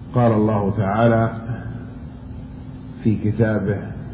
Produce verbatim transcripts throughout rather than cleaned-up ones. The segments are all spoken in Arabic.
قال الله تعالى في كتابه: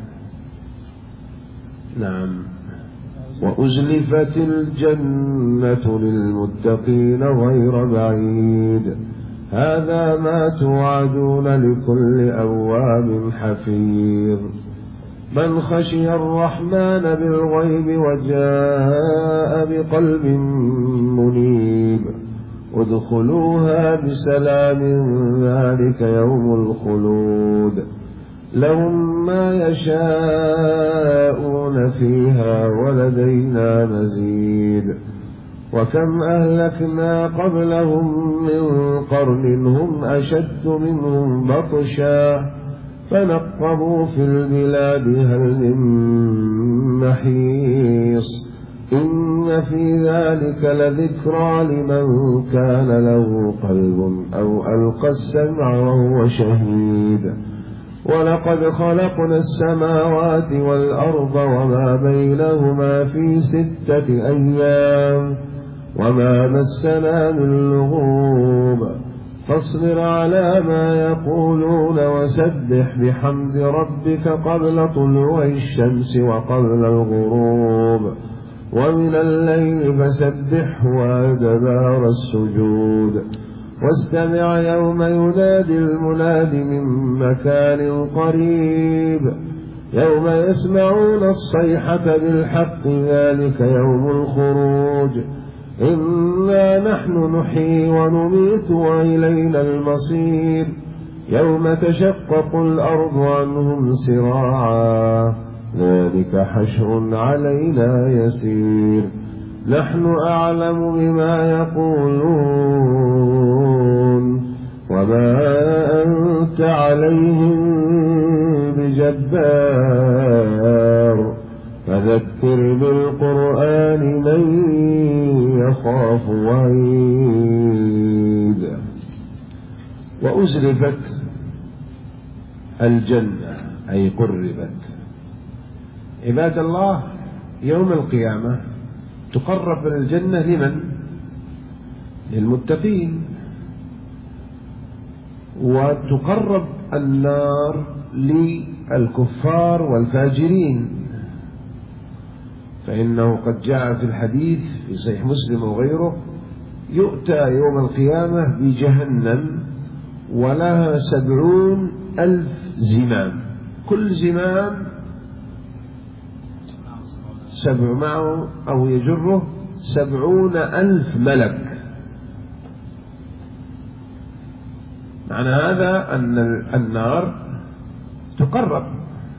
نعم وأزلفت الجنة للمتقين غير بعيد هذا ما توعدون لكل أواب حفيظ من خشي الرحمن بالغيب وجاء بقلب منيب ادخلوها بسلام ذلك يوم الخلود لهم ما يشاءون فيها ولدينا مزيد وكم أهلكنا قبلهم من قرن هم أشد منهم بطشا فنقبوا في البلاد هل من محيص إن في ذلك لذكرى لمن كان له قلب أو ألقى السمع وهو شهيد ولقد خلقنا السماوات والأرض وما بينهما في ستة أيام وما مسنا من لغوب فاصبر على ما يقولون وسبح بحمد ربك قبل طلوع الشمس وقبل الغروب ومن الليل فسبحه وأدبار السجود واستمع يوم ينادي المناد من مكان قريب يوم يسمعون الصيحة بالحق ذلك يوم الخروج إنا نحن نحيي ونميت وإلينا المصير يوم تشقق الأرض عنهم سراعا ذلك حشر علينا يسير نحن أعلم بما يقولون وما أنت عليهم بجبار فذكر بالقرآن من يخاف وعيد وأزلفت الجنة أي قربت عباد الله يوم القيامة تقرب من الجنة لمن؟ للمتقين وتقرب النار للكفار والفاجرين فإنه قد جاء في الحديث في صحيح مسلم وغيره يؤتى يوم القيامة بجهنم ولها سبعون ألف زمام كل زمام سبع معه أو يجره سبعون ألف ملك معنى هذا أن النار تقرب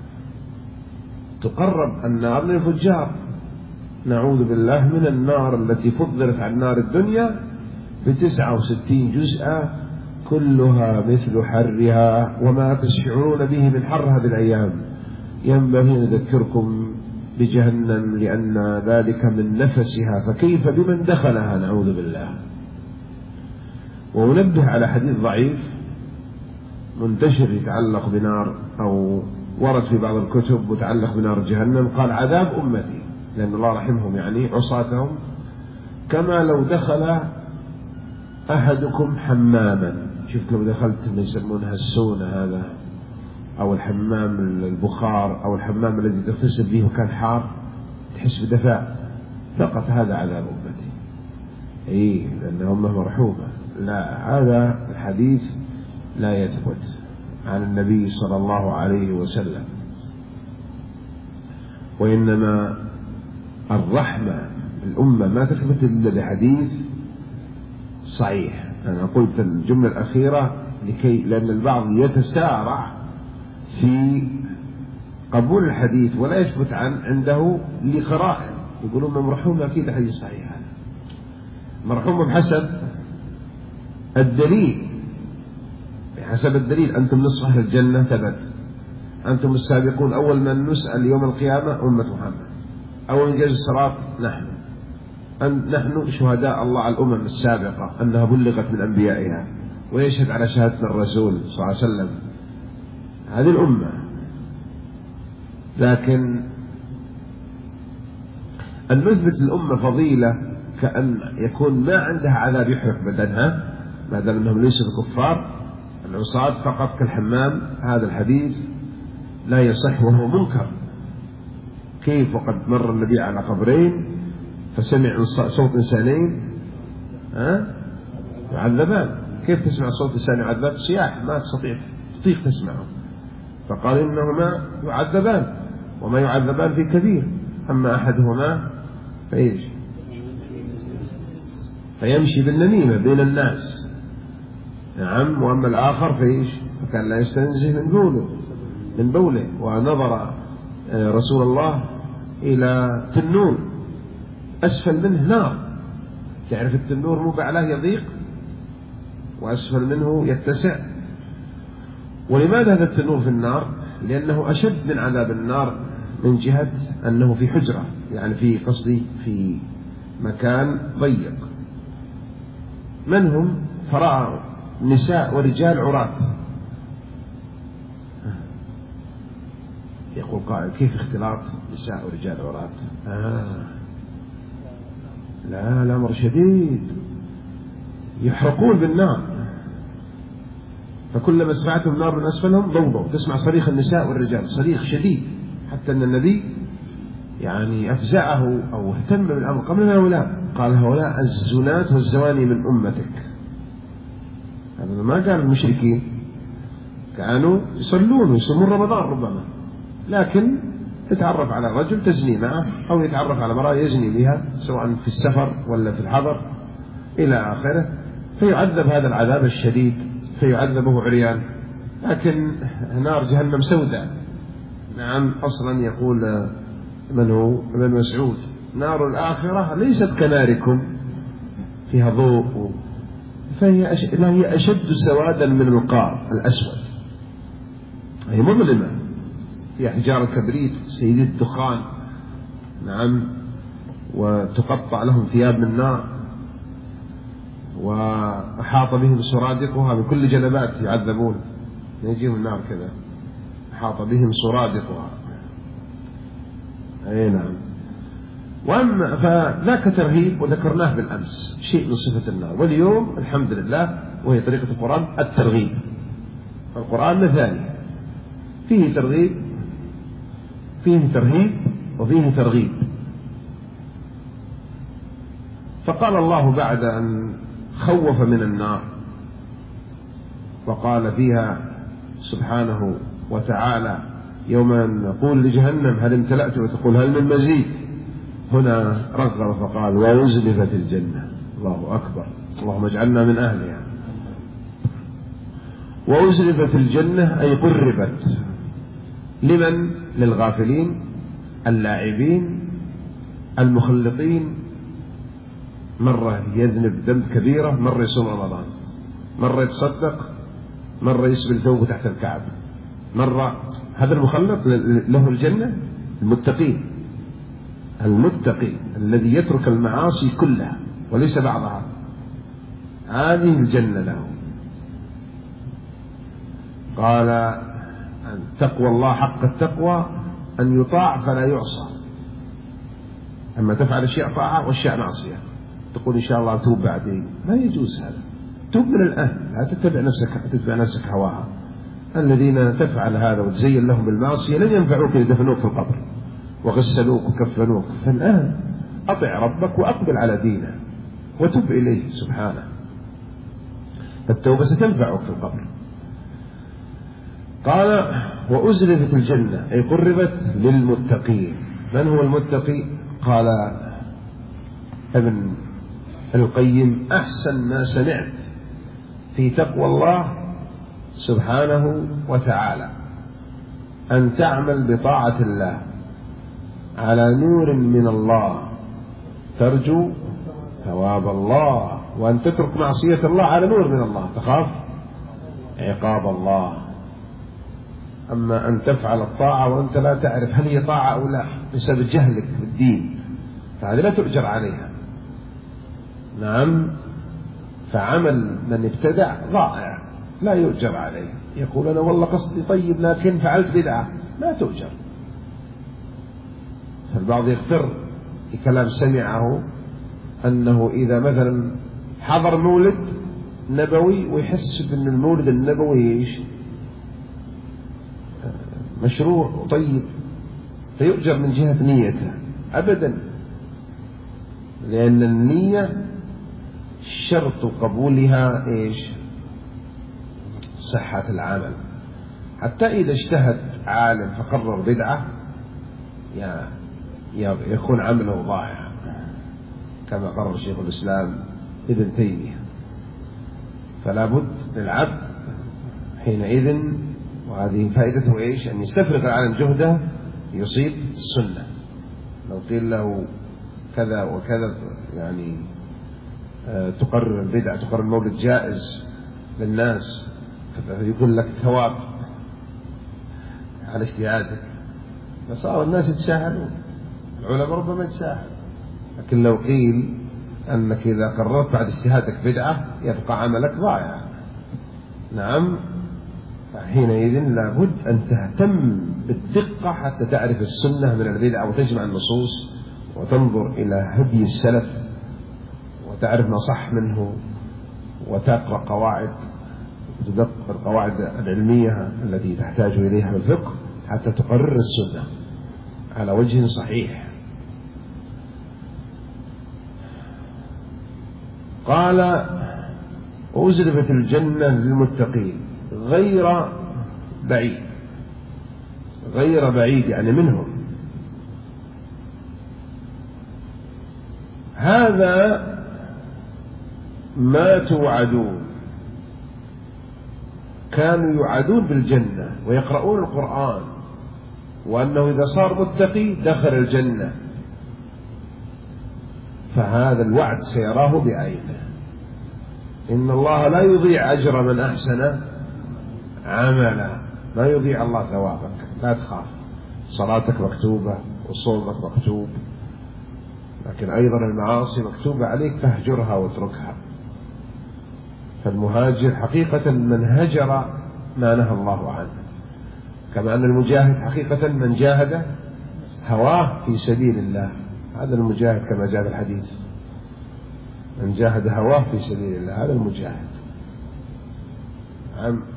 تقرب النار للفجار نعوذ بالله من النار التي فضلت عن نار الدنيا بتسعة وستين جزءا كلها مثل حرها وما تشعرون به من حر هذه الأيام ينبغي أن نذكركم بجهنم لأن ذلك من نفسها فكيف بمن دخلها نعوذ بالله وننبه على حديث ضعيف منتشر يتعلق بنار أو ورد في بعض الكتب متعلق بنار جهنم قال عذاب أمتي لأن الله رحمهم يعني عصاتهم كما لو دخل أحدكم حماما شفت لو دخلت ما يسمونها السونة هذا أو الحمام البخار أو الحمام الذي تغتسل به وكان حار تحس بدفاء فقط هذا عذاب أمتي إيه لأن أمه مرحومة لا هذا الحديث لا يثبت عن النبي صلى الله عليه وسلم وإنما الرحمة الأمة ما تثبت إلا بحديث صحيح أنا قلت الجملة الأخيرة لكي لأن البعض يتسارع في قبول الحديث ولا يثبت عن عنده لقرائن يقولون مرحومة أكيد حديث صحيح هذا مرحومة بحسب الدليل بحسب الدليل أنتم نصف أهل الجنة ثبت أنتم السابقون أول من نسأل يوم القيامة أمة محمد أول من جاز الصراط نحن أن نحن شهداء الله على الأمم السابقة أنها بلغت من أنبيائها ويشهد على شهادة الرسول صلى الله عليه وسلم هذه الأمة لكن أن نثبت الأمة فضيلة كأن يكون ما عندها عذاب يحرق بدنها ما دام أنهم ليسوا كفار العصاة فقط كالحمام، هذا الحديث لا يصح وهو منكر. كيف وقد مر النبي على قبرين فسمع صوت إنسانين ها يعذبان؟ كيف تسمع صوت إنسان يعذب؟ صياح ما تستطيع تطيق تسمعه، فقال إنهما يعذبان وما يعذبان في كبير، أما أحدهما فإيش فيمشي بالنميمة بين الناس، نعم، وأما الآخر فإيش فكان لا يستنزه من بوله من بوله ونظر رسول الله إلى تنور أسفل منه نار، تعرف التنور مو بعلاه يضيق وأسفل منه يتسع. ولماذا هذا التنور في النار؟ لأنه أشد من عذاب النار من جهة أنه في حجرة، يعني في قصدي في مكان ضيق. من هم؟ فرأى نساء ورجال عراة. يقول قائل كيف اختلاط نساء ورجال عراة؟ آه. لا الأمر شديد، يحرقون بالنار، فكلما سمعتهم النار من أسفلهم ضوضوا، تسمع صريخ النساء والرجال صريخ شديد، حتى أن النبي يعني أفزعه أو اهتم بالأمر قبل هؤلاء، قال هؤلاء الزنات والزواني من أمتك. هذا ما قال المشركين، كانوا يصلون ويصومون رمضان ربما، لكن يتعرف على رجل تزني معه أو يتعرف على امرأة يزني بها سواء في السفر ولا في الحضر إلى آخره، فيعذب هذا العذاب الشديد، فيعذبه عريان. لكن نار جهنم سوداء، نعم، أصلا يقول من هو ابن مسعود نار الآخرة ليست كناركم فيها ضوء، فهي أش... لا هي أشد سوادا من القار الأسود، هي مظلمة، هي حجارة كبريت سيد الدخان، نعم، وتقطع لهم ثياب من نار، وأحاط بهم سرادقها من كل جنبات يعذبون، يجيهم النار كذا أحاط بهم سرادقها. أي نعم. وأما فذاك ترهيب وذكرناه بالأمس شيء من صفة النار، واليوم الحمد لله وهي طريقة القرآن الترغيب. القرآن مثالي فيه ترغيب فيه ترهيب وفيه ترغيب. فقال الله بعد أن خوف من النار وقال فيها سبحانه وتعالى يوم نقول لجهنم هل امتلأت وتقول هل من مزيد، هنا رغب فقال وأزلفت الجنة. الله أكبر، اللهم اجعلنا من أهلها. وأزلفت الجنة أي قربت. لمن؟ للغافلين اللاعبين المخلطين، مرة يذنب ذنب كبيرة، مرة يصوم رمضان، مرة يتصدق، مرة يسبل ثوبه تحت الكعب، مرة هذا المخلط له الجنة. المتقين المتقي الذي يترك المعاصي كلها وليس بعضها، هذه الجنة له. قال تقوى الله حق التقوى أن يطاع فلا يعصى. أما تفعل أشياء طاعة وأشياء معصية تقول إن شاء الله أتوب بعدين، ما يجوز هذا. توب من الآن، لا تتبع نفسك تتبع نفسك هواها. الذين تفعل هذا وتزين لهم بالمعصية لن ينفعوك يدفنوك في القبر وغسلوك وكفنوك، فالآن أطع ربك وأقبل على دينه وتب إليه سبحانه، التوبة ستنفعك في القبر. قال وأزلفت الجنة أي قربت للمتقين. من هو المتقي؟ قال ابن القيم أحسن ما سمعت في تقوى الله سبحانه وتعالى أن تعمل بطاعة الله على نور من الله ترجو ثواب الله، وأن تترك معصية الله على نور من الله تخاف عقاب الله. أما أن تفعل الطاعة وأنت لا تعرف هل هي طاعة أو لا بسبب جهلك بالدين، فهذه لا تؤجر عليها. نعم، فعمل من ابتدع ضائع لا يؤجر عليه. يقول أنا والله قصدي طيب لكن فعلت بدعة، لا تؤجر. فالبعض يغتر بكلام سمعه أنه إذا مثلا حضر مولد نبوي ويحس بأن المولد النبوي إيش مشروع وطيب فيؤجر من جهة نيته. أبدا، لأن النية شرط قبولها إيش صحة العمل. حتى إذا اجتهد عالم فقرر بدعة يكون عمله ضائع، كما قرر شيخ الإسلام ابن تيمية. فلا بد للعبد حينئذ، وهذه فائدته إيش، أن يستفرغ العالم جهده يصيب السنة. لو قيل له كذا وكذا يعني تقرر البدعة، تقرر المولد جائز للناس، يقول لك ثواب على اجتهادك، فصار الناس يتساهلون، العلماء ربما يتساهل. لكن لو قيل أنك إذا قررت بعد اجتهادك بدعة يبقى عملك ضائع، نعم، فحينئذ لابد أن تهتم بالدقة حتى تعرف السنة من البدعة وتجمع النصوص وتنظر إلى هدي السلف وتعرف ما صح منه، وتقرأ قواعد وتدقق القواعد العلمية التي تحتاج إليها في الفقه حتى تقرر السنة على وجه صحيح. قال وأزلفت الجنة للمتقين غير بعيد، غير بعيد يعني منهم. هذا ما توعدون. كانوا يوعدون بالجنة ويقرؤون القرآن، وأنه إذا صار متقي دخل الجنة، فهذا الوعد سيراه بعينه. إن الله لا يضيع أجر من أحسن عملا، ما يضيع الله ثوابك، لا تخاف، صلاتك مكتوبة وصومك مكتوب، لكن أيضا المعاصي مكتوبة عليك فاهجرها واتركها. فالمهاجر حقيقة من هجر ما نهى الله عنه، كما أن المجاهد حقيقة من جاهد هواه في سبيل الله. هذا المجاهد كما جاء في الحديث، من جاهد هواه في سبيل الله، هذا المجاهد. نعم.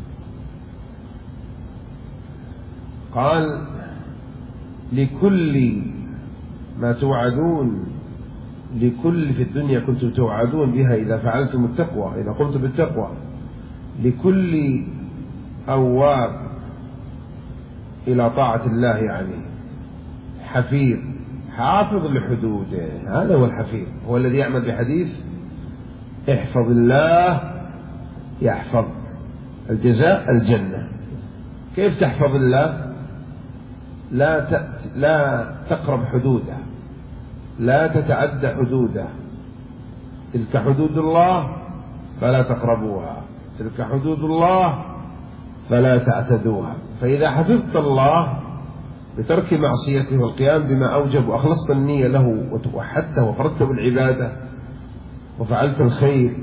قال لكل ما توعدون، لكل في الدنيا كنتم توعدون بها إذا فعلتم التقوى، إذا قمتم بالتقوى، لكل أواب إلى طاعة الله يعني حفيظ حافظ لحدوده. هذا هو الحفيظ، هو الذي يعمل بحديث احفظ الله يحفظ، الجزاء الجنة. كيف تحفظ الله؟ لا لا تقرب حدوده، لا تتعدى حدوده. تلك حدود الله فلا تقربوها، تلك حدود الله فلا تعتدوها. فإذا حفظت الله بترك معصيته والقيام بما أوجب وأخلصت النية له وتوحدته وفردت بالعبادة وفعلت الخير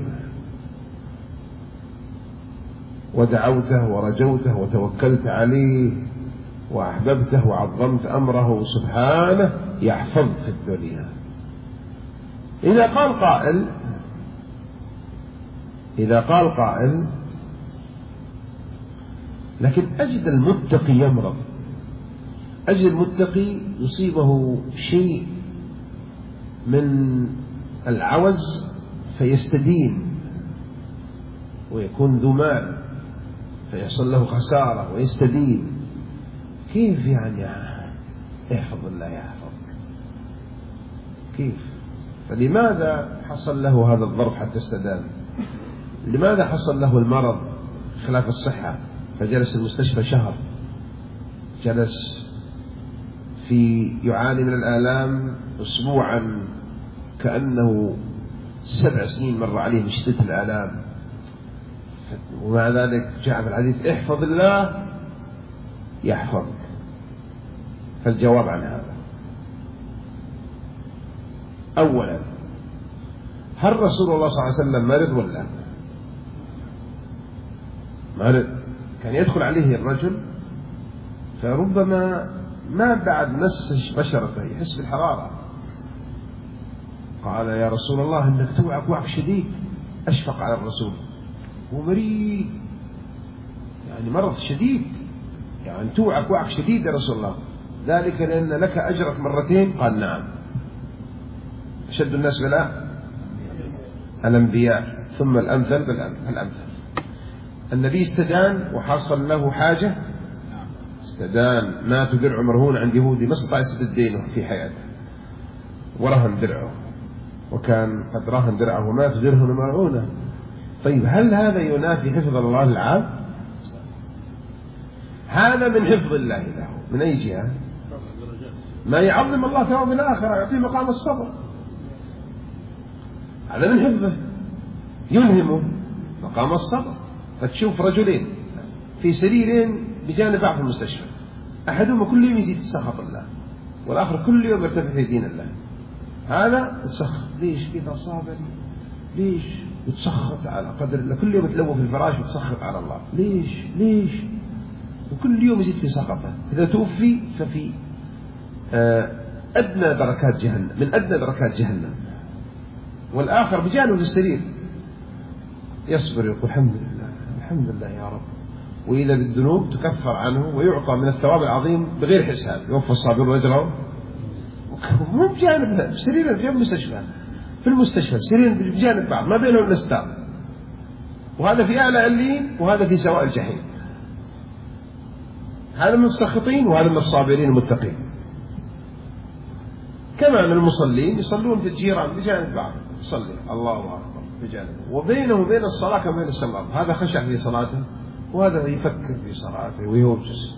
ودعوته ورجوته وتوكلت عليه وأحببته وعظمت أمره سبحانه، يحفظ في الدنيا. إذا قال قائل إذا قال قائل لكن أجد المتقي يمرض، أجد المتقي يصيبه شيء من العوز فيستدين ويكون ذو مال فيحصل له خسارة ويستدين. كيف يعني احفظ الله يحفظك؟ كيف؟ فلماذا حصل له هذا الظرف حتى استدان؟ لماذا حصل له المرض خلاف الصحة فجلس المستشفى شهر، جلس في يعاني من الآلام أسبوعا كأنه سبع سنين مر عليه من شدة الآلام، ومع ذلك جاء في الحديث احفظ الله يحفظك. فالجواب عن هذا أولا، هل رسول الله صلى الله عليه وسلم مرض ولا مرض؟ كان يدخل عليه الرجل فربما ما بعد مس بشرته يحس بالحرارة، قال يا رسول الله إنك توعك وعك شديد، أشفق على الرسول ومريض يعني مرض شديد، يعني توعك وعك شديد يا رسول الله، ذلك لأن لك أجرك مرتين؟ قال نعم. أشد الناس بلاء الأنبياء ثم الأمثل بالأمثل. النبي استدان وحصل له حاجة، استدان، مات درع مرهون عند يهودي ما استطاع يسدد دينه في حياته ورهن درعه، وكان قد رهن درعه ومات درهم مرهونة. طيب هل هذا ينافي حفظ الله العام؟ هذا من حفظ الله له. من أي جهة؟ ما يعظم الله ثواب الآخرة، يعطيه مقام الصبر، هذا من حفظه، يلهمه مقام الصبر. فتشوف رجلين في سريرين بجانب بعض في المستشفى، أحدهما كل يوم يزيد سخط الله، والآخر كل يوم يرتفع في دين الله. هذا يتسخط، ليش كذا صابر؟ ليش يتسخط على قدر الله؟ كل يوم يتلوى في الفراش ويتسخط على الله، ليش ليش؟ وكل يوم يزيد في سخطه. إذا توفي ففي أدنى دركات جهنم، من أدنى دركات جهنم. والآخر بجانب السرير يصبر، يقول الحمد لله الحمد لله يا رب، وإذا بالذنوب تكفر عنه ويعطى من الثواب العظيم بغير حساب. يوفى الصابرون أجرهم، مو بجانب سرير بجانب المستشفى، في المستشفى سرير بجانب بعض ما بينهم نستار، وهذا في أعلى عليين وهذا في سواء الجحيم. هذا من الساخطين وهذا من الصابرين المتقين. كما من المصلين يصلون في الجيران بجانب بعض، يصلي الله أكبر بجانب، وبينه وبين الصلاة كما بين السماء، هذا خشع في صلاته وهذا يفكر في صلاته ويوجس،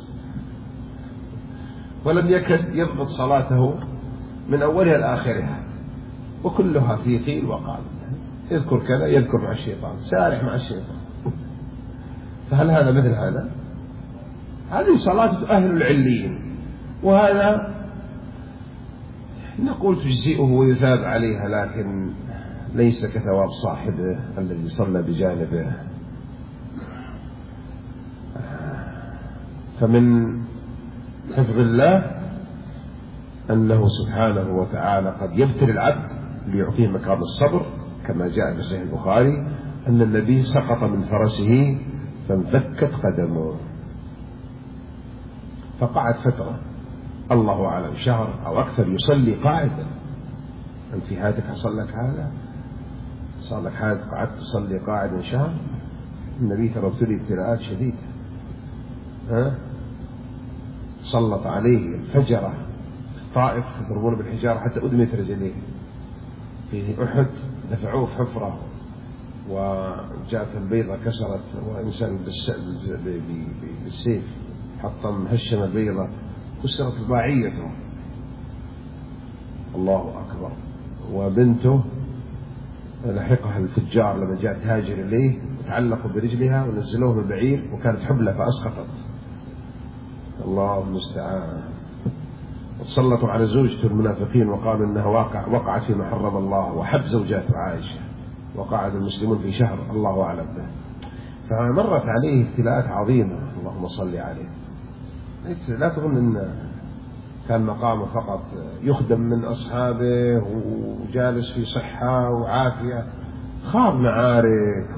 ولم يكد يضبط صلاته من أولها لآخرها، وكلها في قيل وقال، يذكر كذا يذكر مع الشيطان، سارح مع الشيطان. فهل هذا مثل هذا؟ هذه صلاة أهل العليين، وهذا نقول تجزئه ويثاب عليها، لكن ليس كثواب صاحبه الذي صلى بجانبه. فمن حفظ الله أنه سبحانه وتعالى قد يبتلي العبد ليعطيه مقام الصبر، كما جاء في صحيح البخاري أن النبي سقط من فرسه فانفكت قدمه، فقعد فترة الله أعلم شهر أو أكثر يصلي قاعدا. أنت في حياتك حصل لك هذا؟ صار لك حادث قعدت تصلي قاعدا شهر؟ النبي ترى ابتلي ابتلاءات شديدة، ها؟ سلط عليه الفجرة طائف يضربون بالحجارة حتى أدمت رجليه. في أحد دفعوه في حفرة وجاءت البيضة كسرت، وإنسان بالسيف حطم هشم البيضة كسرت رباعيته، الله أكبر. وبنته لحقها الفجار لما جاء تهاجر إليه وتعلقوا برجلها ونزلوه من بعير، وكانت حبلة فأسقطت، الله المستعان. وتسلطوا على زوجته المنافقين وقالوا إنها واقع وقعت فيما حرم الله، وحب زوجاته عائشة، وقعد المسلمون في شهر الله أعلم به. فمرت عليه ابتلاءات عظيمة، اللهم صل عليه. لا تظن أن كان مقامه فقط يخدم من أصحابه وجالس في صحة وعافية، خاض معارك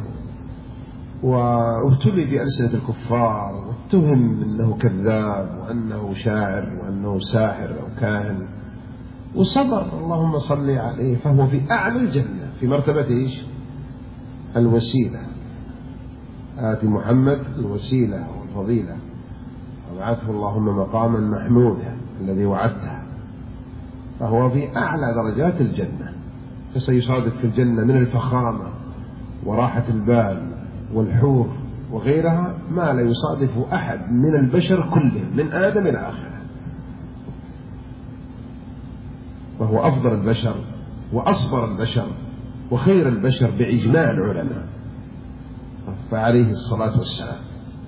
وابتلي بألسنة الكفار، واتهم أنه كذاب وأنه شاعر وأنه ساحر أو كاهن، وصبر اللهم صل عليه. فهو في أعلى الجنة في مرتبة إيش؟ الوسيلة. آتي محمد الوسيلة والفضيلة وابعثه اللهم مقاما محمودا الذي وعدته، فهو في أعلى درجات الجنة. فسيصادف في الجنة من الفخامة وراحة البال والحور وغيرها ما لا يصادف أحد من البشر كلهم من آدم إلى آخره، وهو أفضل البشر وأصبر البشر وخير البشر بإجماع العلماء، فعليه الصلاة والسلام.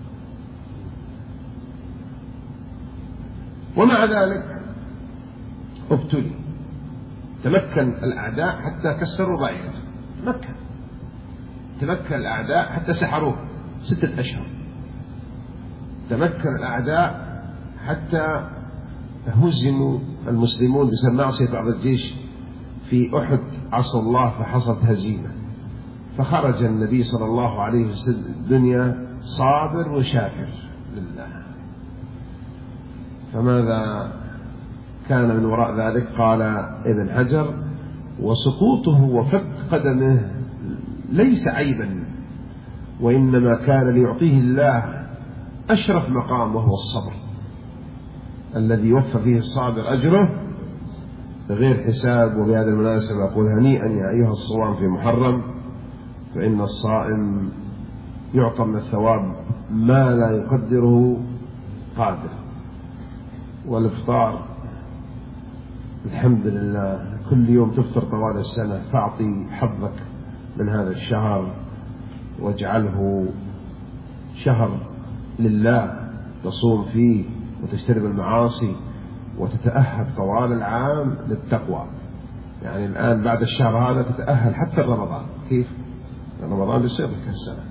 ومع ذلك ابتلي، تمكن الأعداء حتى كسروا ضعيفه، تمكن تمكن الأعداء حتى سحروه ستة أشهر، تمكن الأعداء حتى هزموا المسلمون بسبب معصية بعض الجيش في أحد، عصى الله فحصلت هزيمة، فخرج النبي صلى الله عليه وسلم الدنيا صابر وشاكر لله. فماذا كان من وراء ذلك؟ قال ابن حجر: وسقوطه وفك قدمه ليس عيبا، وإنما كان ليعطيه الله أشرف مقام، وهو الصبر الذي يوفى فيه الصابر أجره بغير حساب. وبهذه المناسبة أقول هنيئا يا أيها الصوام في محرم، فإن الصائم يعطى من الثواب ما لا يقدره قادر. والإفطار الحمد لله كل يوم تفطر طوال السنة، فأعطي حظك من هذا الشهر واجعله شهر لله تصوم فيه وتجتنب المعاصي وتتأهب طوال العام للتقوى. يعني الآن بعد الشهر هذا تتأهل حتى رمضان. كيف؟ رمضان بيصير لك السنة.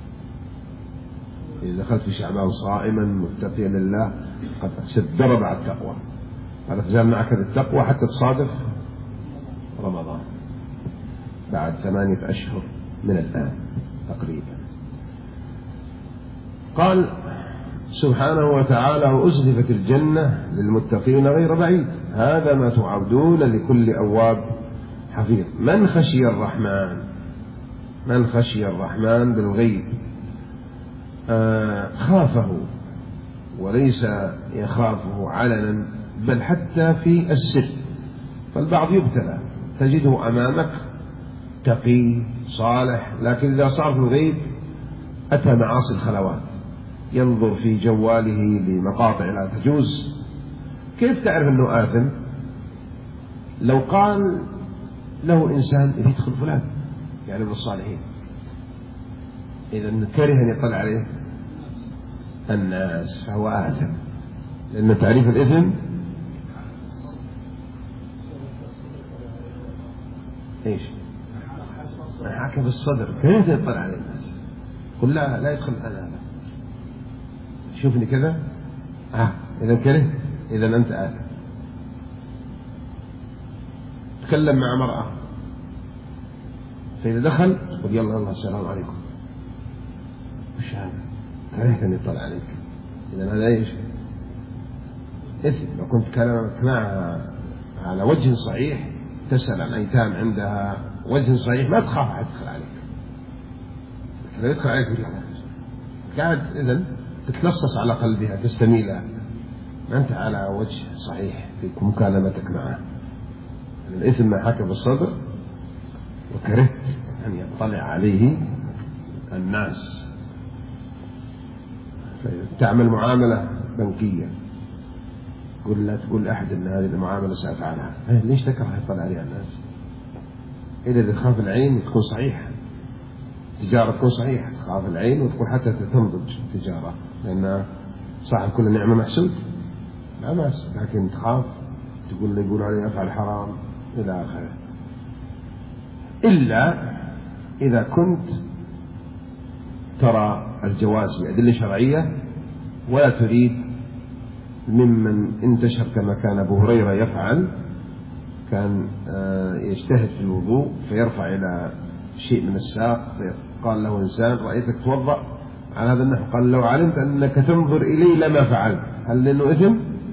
إذا دخلت في شعبان صائما متقيا لله قد أكسب درجة على التقوى، فلا تزال معك بالتقوى حتى تصادف رمضان بعد ثمانية أشهر من الآن تقريبا. قال سبحانه وتعالى: وأزلفت الجنة للمتقين غير بعيد، هذا ما توعدون لكل أواب حفيظ. من خشي الرحمن، من خشي الرحمن بالغيب آه خافه، وليس يخافه علنا بل حتى في السر. فالبعض يبتلى تجده أمامك تقي صالح، لكن إذا صار في الغيب أتى معاصي الخلوات، ينظر في جواله لمقاطع لا تجوز. كيف تعرف أنه آثم؟ لو قال له إنسان يدخل فلان يعني من الصالحين، إذا كره أن يطلع عليه الناس فهو آثم، لأن تعريف الإثم إيش؟ حكى بالصدر، كيف يطلع عليه الناس؟ قل لا لا يدخل أنا، شوفني كذا آه. إذا كره إذا أنت آثم. تكلم مع مرأة فإذا دخل قل يلا الله السلام عليكم، وش هذا؟ كرهت أن يطلع عليك، إذا هذا إيش؟ إثم. لو كنت كلامك معها على وجه صحيح تسأل عن أيتام عندها وجه صحيح ما تخاف أحد يدخل عليك، لو يدخل عليك بالله قاعد إذن تتلصص على قلبها تستميلها، ما أنت على وجه صحيح في مكالمتك معه. الإثم ما حكى بالصدر وكرهت أن يطلع عليه الناس. تعمل معاملة بنكية قل لا تقول أحد أن هذه المعاملة سأفعلها، ليش تكره يطلع عليها الناس؟ إذا تخاف العين تكون صحيحة، تجارة تكون صحيحة، تخاف العين وتقول حتى تنضج تجارة، لأن صاحب كل نعمة محسود لا ماس، لكن تخاف تقول لي يقول علي أفعل حرام إلى آخره. إلا إذا كنت ترى الجواز بأدلة شرعية ولا تريد ممن انتشر كما كان أبو هريرة يفعل، كان يجتهد في الوضوء فيرفع إلى شيء من الساق فقال له إنسان رأيتك توضأ على هذا النحو، قال لو علمت أنك تنظر إلي لما فعلت، هل لأنه إثم؟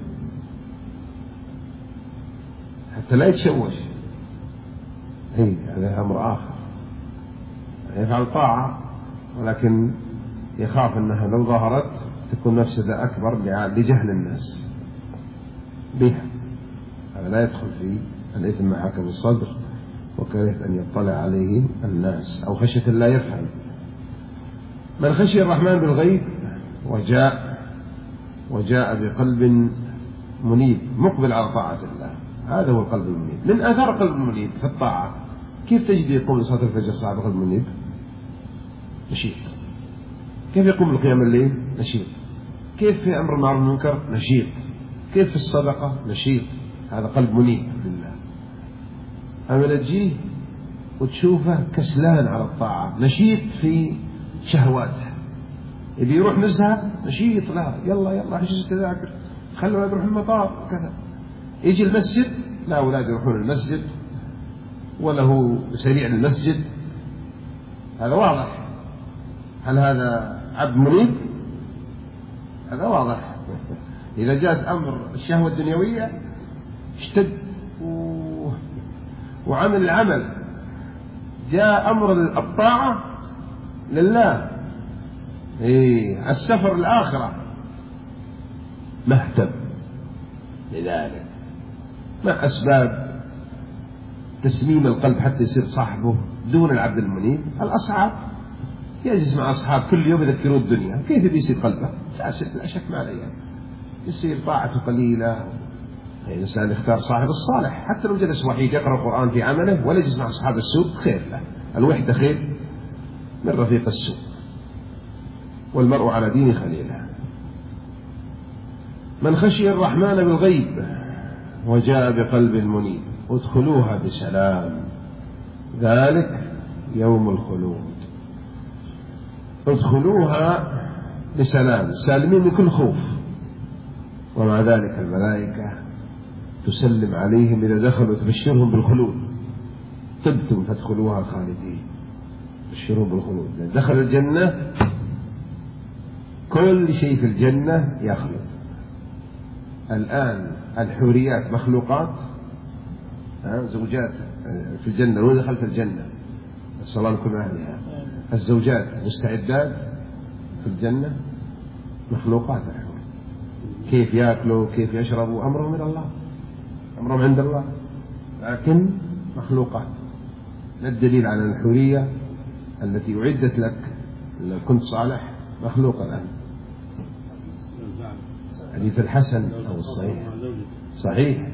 حتى لا يتشوش. هي هذا أمر آخر، يفعل طاعة ولكن يخاف أنها لو ظهرت تكون مفسدة أكبر لجهل الناس بها، هذا لا يدخل في الإثم ما حكى بالصدر وكرهت أن يطلع عليه الناس أو خشية لا يفهم. من خشي الرحمن بالغيب وجاء وجاء بقلب منيب مقبل على طاعة الله، هذا هو القلب المنيب. من آثار قلب المنيب في الطاعة، كيف تجد يقوم لصلاة الفجر صاحب قلب منيب؟ نشيط. كيف يقوم لقيام الليل؟ نشيط. كيف في أمر معروف والمنكر؟ نشيط. كيف في الصدقة؟ نشيط. هذا قلب منيب لله. أما تجيه وتشوفه كسلان على الطاعة، نشيط في شهواته، يبي يروح نزهة نشيط، لا يلا يلا حجز تذاكر، خلوا أولاد يروحون المطار كذا. يجي المسجد لا أولاد يروحون المسجد ولا هو سريع المسجد، هذا واضح. هل هذا عبد منيب؟ هذا واضح. إذا جاءت أمر الشهوة الدنيوية اشتد و... وعمل العمل. جاء أمر الطاعة لله، إيه السفر الآخرة ما اهتم لذلك. ما أسباب تسميم القلب حتى يصير صاحبه دون العبد المنيب؟ الأصحاب، يجلس مع أصحاب كل يوم يذكرون الدنيا، كيف بيصير قلبه فاسد؟ لا شك ما عليه، يصير طاعته قليلة. الإنسان يختار صاحب الصالح، حتى لو جلس وحيد يقرأ القرآن في عمله ولا يجلس مع أصحاب السوء خير له. الوحدة خير من رفيق السوء، والمرء على دين خليله. من خشي الرحمن بالغيب وجاء بقلب منيب ادخلوها بسلام ذلك يوم الخلود. ادخلوها بسلام، سالمين من كل خوف. ومع ذلك الملائكة تسلم عليهم إذا دخلوا تبشرهم بالخلود. طبتم فادخلوها خالدين، بشرهم بالخلود. دخل الجنة كل شيء في الجنة يخلد. الآن الحوريات مخلوقات، زوجات في الجنة. لو دخلت الجنة الصلاة لكم أهلها، الزوجات مستعدات في الجنة مخلوقات. كيف يأكلوا كيف يشربوا أمرهم من الله، أمرهم عند الله، لكن مخلوقات. الدليل على الحورية التي أعدت لك لو كنت صالح مخلوقة الآن. حديث الحسن أو الصحيح صحيح،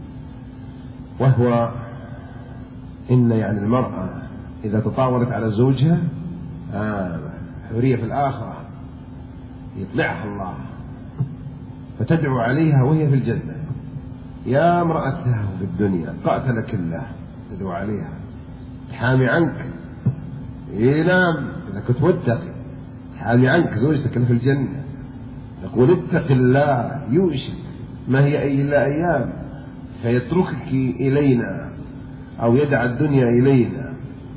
وهو إن يعني المرأة إذا تطاولت على زوجها آه حورية في الآخرة يطلعها الله فتدعو عليها وهي في الجنة. يا امرأته في الدنيا قاتلك الله، تدعو عليها تحامي عنك. إيه نعم، إذا كنت متقي تحامي عنك زوجتك اللي في الجنة. يقول اتق الله يوشك ما هي إلا أيام فيتركك إلينا أو يدع الدنيا إلينا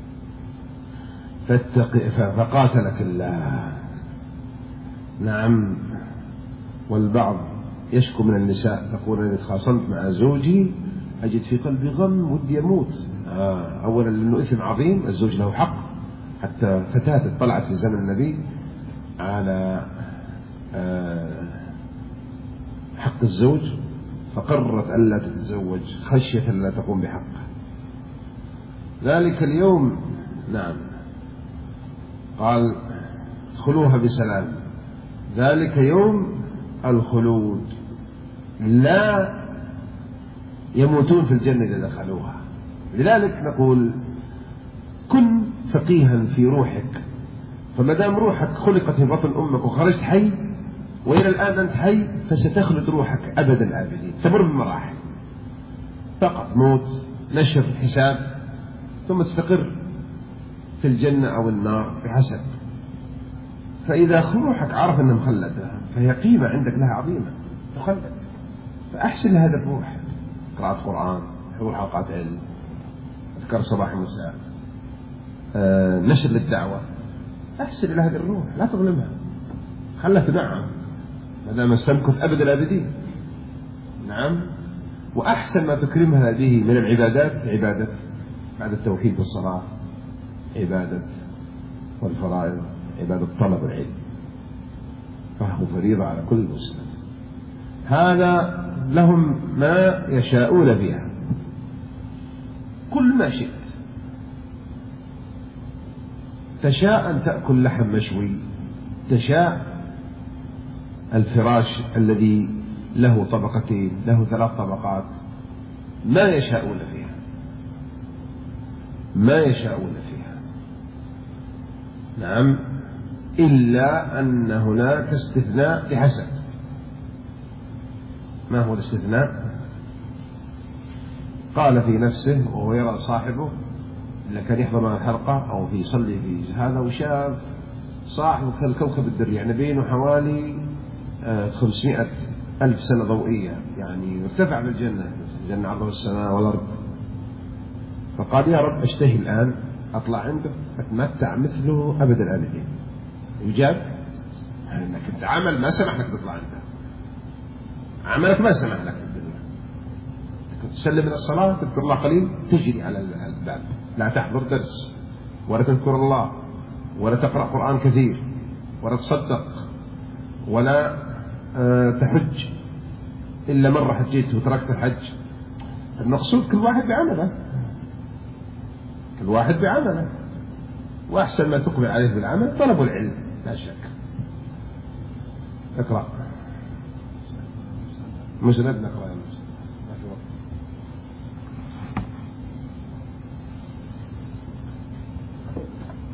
فقاتلك الله. نعم. والبعض يشكو من النساء تقول إذا تخاصمت مع زوجي أجد في قلبي غم ودي يموت. آه أولا لأنه إثم عظيم، الزوج له حق. حتى فتاة طلعت في زمن النبي على آه حق الزوج فقررت ألا تتزوج خشية ألا تقوم بحقه. ذلك اليوم نعم قال ادخلوها بسلام ذلك يوم الخلود، لا يموتون في الجنة إذا دخلوها. لذلك نقول كن فقيها في روحك، فما دام روحك خلقت في بطن أمك وخرجت حي وإلى الآن أنت حي فستخلد روحك أبد الآبدين. تمر بمراحل فقط موت، نشر، حساب، ثم تستقر في الجنة أو النار بحسب. فإذا روحك عرف أنها مخلدة فهي قيمة عندك لها عظيمة تخلد، فأحسن هذا الروح. قراءة قرآن، حضور حلقات علم، أذكار صباح ومساء، آه، نشر للدعوة، أحسن إلى هذه الروح لا تظلمها، خلها تنعم ما دام استمكث أبد الآبدين. نعم. وأحسن ما تكرمها به من العبادات عبادة بعد التوحيد والصلاة، عبادة والفرائض، عبادة طلب العلم، فهو فريضة على كل مسلم. هذا لهم ما يشاءون فيها كل ما شئت. تشاء أن تأكل لحم مشوي، تشاء الفراش الذي له طبقتين له ثلاث طبقات، ما يشاءون فيها ما يشاءون فيها. نعم. إلا أن هناك استثناء بحسب. ما هو الاستثناء؟ قال في نفسه وهو يرى صاحبه إلا كان يحضر مع الحلقة أو في يصلي في هذا وشاف صاحبه كالكوكب الدري، يعني بينه حوالي خمسمائة ألف سنة ضوئية، يعني ارتفع بالجنة، الجنة عرضها السماء والأرض. فقال يا رب اشتهي الآن أطلع عنده أتمتع مثله أبد الآبدين. يجاب أنك أنت عمل ما سمح لك تطلع عنده، عملك ما سمح لك في الدنيا، تسلم من الصلاة تذكر الله قليل تجري على الباب، لا تحضر درس ولا تذكر الله ولا تقرأ قرآن كثير ولا تصدق ولا أه تحج إلا مرة حجيت وتركت الحج. المقصود كل واحد بعمله، كل واحد بعمله، وأحسن ما تقبل عليه بالعمل طلب العلم لا شك. اقرأ مسند نقرأ.